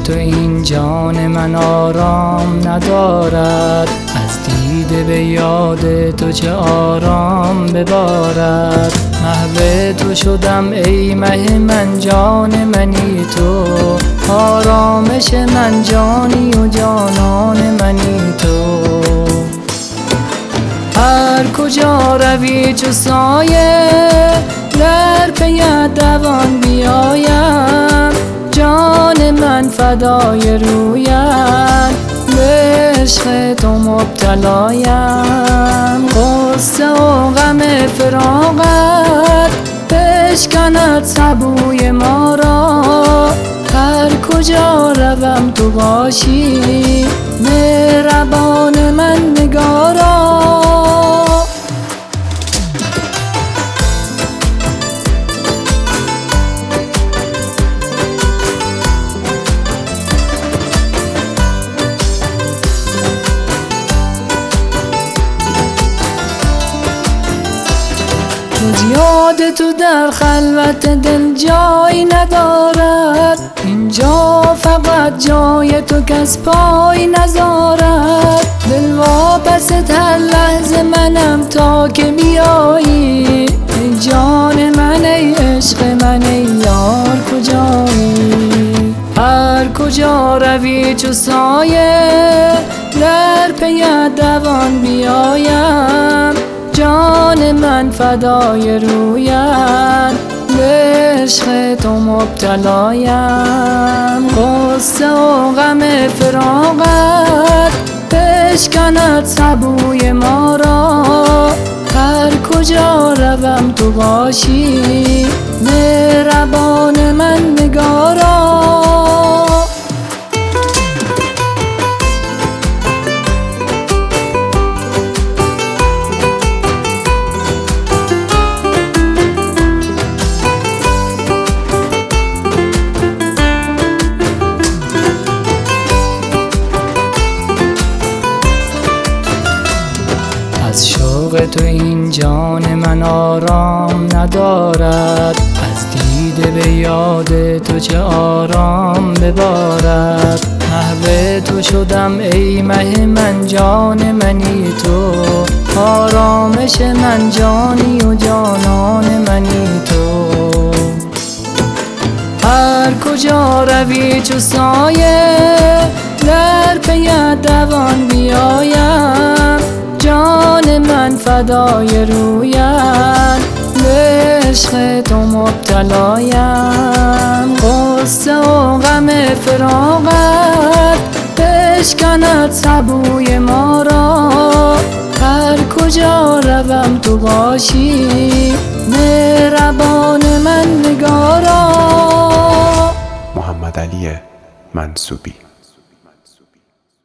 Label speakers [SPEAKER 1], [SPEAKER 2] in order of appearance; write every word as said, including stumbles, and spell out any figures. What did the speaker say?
[SPEAKER 1] تو این جان من آرام ندارد، از دیده به یاد تو چه آرام ببارد. محو تو شدم ای مه من، جان منی تو، آرامش من جانی و جانان منی تو. هر کجا روی چو سایه، در پیت دوان بیایم. جان من فدای رویت، به عشق تو مبتلایم. غصه و غم فراقت بشکند سبوی ما را. هر کجا روم تو باشی، مهربان من نگارا. یاد تو در خلوت دل جای ندارد، اینجا فقط جای تو کس پای نذارد. دل واپست هر لحظه منم تا که بیایی. ای جان من ای عشق من ای یار کجایی؟ هر کجا روی چو سایه، در پیت دوان بیایم. جان من فدای رویت، به عشق تو مبتلایم. غصه و غم فراقت بشکند سبوی ما را. هر کجا روم تو باشی، مهربان من نگارا. از شوق تو این جان من آرام ندارد، از دیده به یاد تو چه آرام ببارد. محو تو شدم ای مه من، جان منی تو، آرامش من جانی و جانان منی تو. هر کجا روی چو سایه، در پیت دوان بیایم. جان من فدای رویت، به عشق تو مبتلایم. غصه و غم فراقت بشکند سبوی ما را. هر کجا روم تو باشی، مهربان من نگارا.
[SPEAKER 2] محمد علی منصوبی.